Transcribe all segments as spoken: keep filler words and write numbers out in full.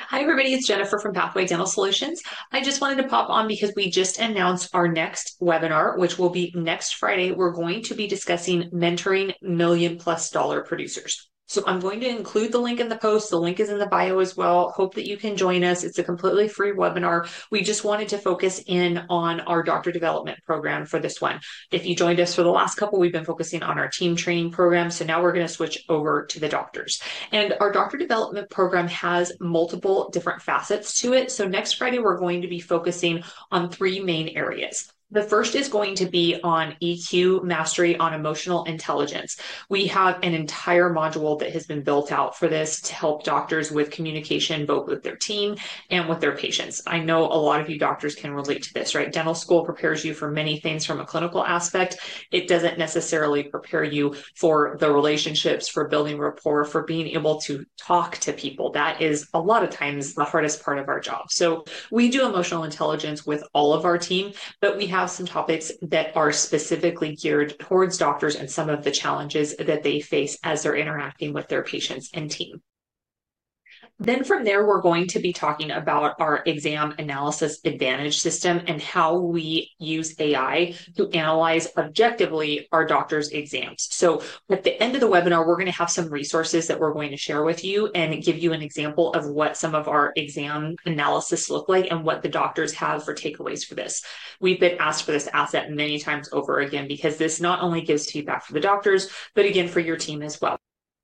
Hi, everybody. It's Jennifer from Pathway Dental Solutions. I just wanted to pop on because we just announced our next webinar, which will be next Friday. We're going to be discussing mentoring million plus dollar producers. So I'm going to include the link in the post. The link is in the bio as well. Hope that you can join us. It's a completely free webinar. We just wanted to focus in on our doctor development program for this one. If you joined us for the last couple, we've been focusing on our team training program. So now we're going to switch over to the doctors. And our doctor development program has multiple different facets to it. So next Friday, we're going to be focusing on three main areas. The first is going to be on E Q, mastery on emotional intelligence. We have an entire module that has been built out for this to help doctors with communication, both with their team and with their patients. I know a lot of you doctors can relate to this, right? Dental school prepares you for many things from a clinical aspect. It doesn't necessarily prepare you for the relationships, for building rapport, for being able to talk to people. That is a lot of times the hardest part of our job. So we do emotional intelligence with all of our team, but we have have some topics that are specifically geared towards doctors and some of the challenges that they face as they're interacting with their patients and team. Then from there, we're going to be talking about our exam analysis advantage system and how we use A I to analyze objectively our doctor's exams. So at the end of the webinar, we're going to have some resources that we're going to share with you and give you an example of what some of our exam analysis look like and what the doctors have for takeaways for this. We've been asked for this asset many times over again because this not only gives feedback for the doctors, but again, for your team as well.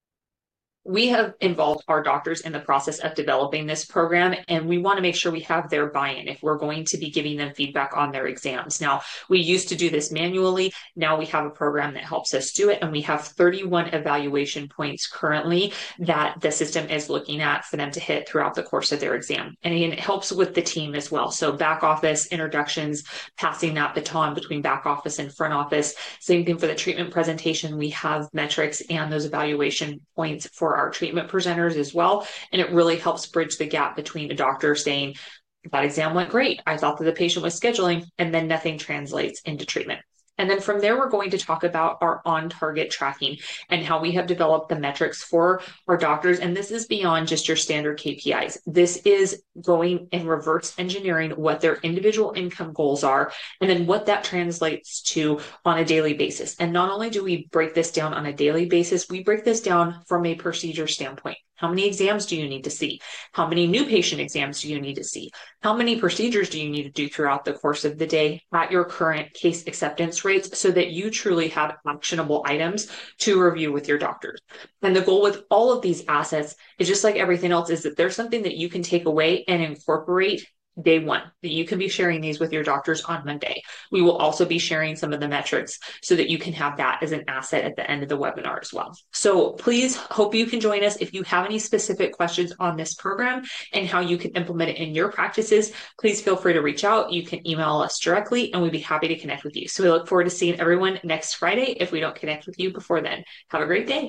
We have involved our doctors in the process of developing this program, and we want to make sure we have their buy-in if we're going to be giving them feedback on their exams. Now, we used to do this manually. Now we have a program that helps us do it, and we have thirty-one evaluation points currently that the system is looking at for them to hit throughout the course of their exam. And again, it helps with the team as well. So back office, introductions, passing that baton between back office and front office. Same thing for the treatment presentation. We have metrics and those evaluation points for our treatment presenters as well. And it really helps bridge the gap between a doctor saying, that exam went great, I thought that the patient was scheduling, and then nothing translates into treatment. And then from there, we're going to talk about our on-target tracking and how we have developed the metrics for our doctors. And this is beyond just your standard K P Is. This is going and reverse engineering what their individual income goals are, and then what that translates to on a daily basis. And not only do we break this down on a daily basis, we break this down from a procedure standpoint. How many exams do you need to see? How many new patient exams do you need to see? How many procedures do you need to do throughout the course of the day at your current case acceptance rates so that you truly have actionable items to review with your doctors? And the goal with all of these assets is just like everything else, is that there's something that you can take away and incorporate day one, that you can be sharing these with your doctors on Monday. We will also be sharing some of the metrics so that you can have that as an asset at the end of the webinar as well. So please, hope you can join us. If you have any specific questions on this program and how you can implement it in your practices, please feel free to reach out. You can email us directly and we'd be happy to connect with you. So we look forward to seeing everyone next Friday if we don't connect with you before then. Have a great day.